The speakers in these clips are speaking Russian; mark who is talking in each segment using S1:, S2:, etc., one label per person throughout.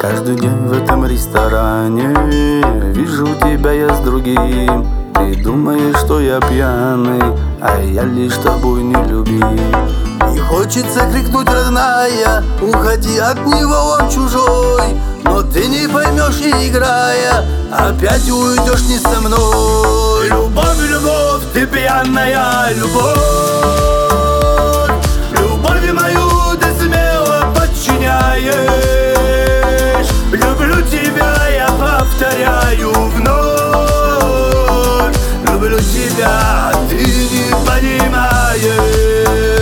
S1: Каждый день в этом ресторане вижу тебя я с другим. Ты думаешь, что я пьяный, а я лишь тобой не любим. И хочется крикнуть, родная, уходи от него, он чужой. Но ты не поймешь и играя, опять уйдешь не со мной. Любовь, любовь, ты пьяная любовь. Любовь мою ты смело подчиняешь. Люблю тебя, я повторяю вновь. Люблю тебя, ты не понимаешь.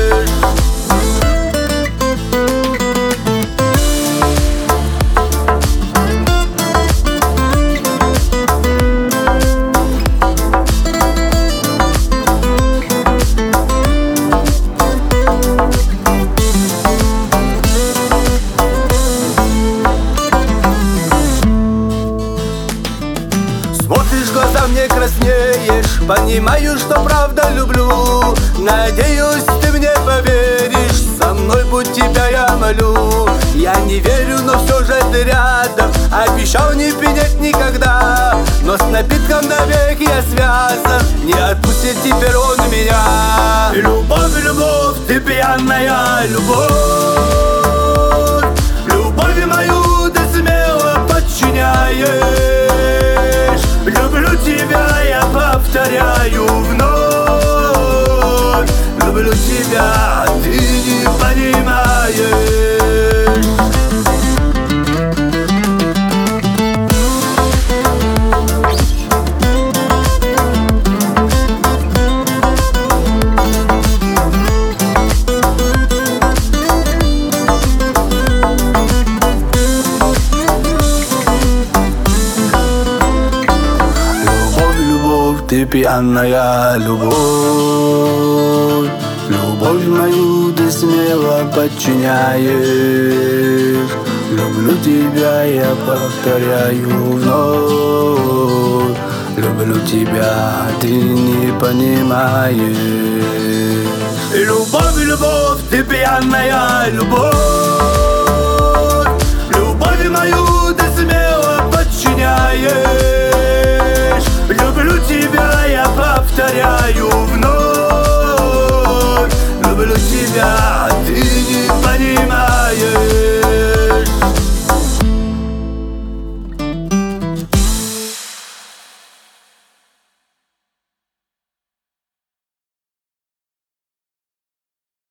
S1: Смотришь в глаза, мне краснеешь. Понимаю, что правда люблю. Надеюсь, ты мне поверишь. Со мной будь тебя я молю. Я не верю, но все же ты рядом. Обещал не пенять никогда. Но с напитком навек я связан. Не отпустит теперь он меня. Любовь, любовь, ты пьяная любовь. Любовь мою ты смело подчиняешь. Люблю тебя, я повторяю вновь. Люблю тебя, ты не понимаешь. Ты пьяная любовь. Любовь мою ты смело подчиняешь. Люблю тебя, я повторяю вновь. Люблю тебя, ты не понимаешь. Любовь, любовь, ты пьяная любовь. Любовь мою ты смело подчиняешь. Люблю тебя.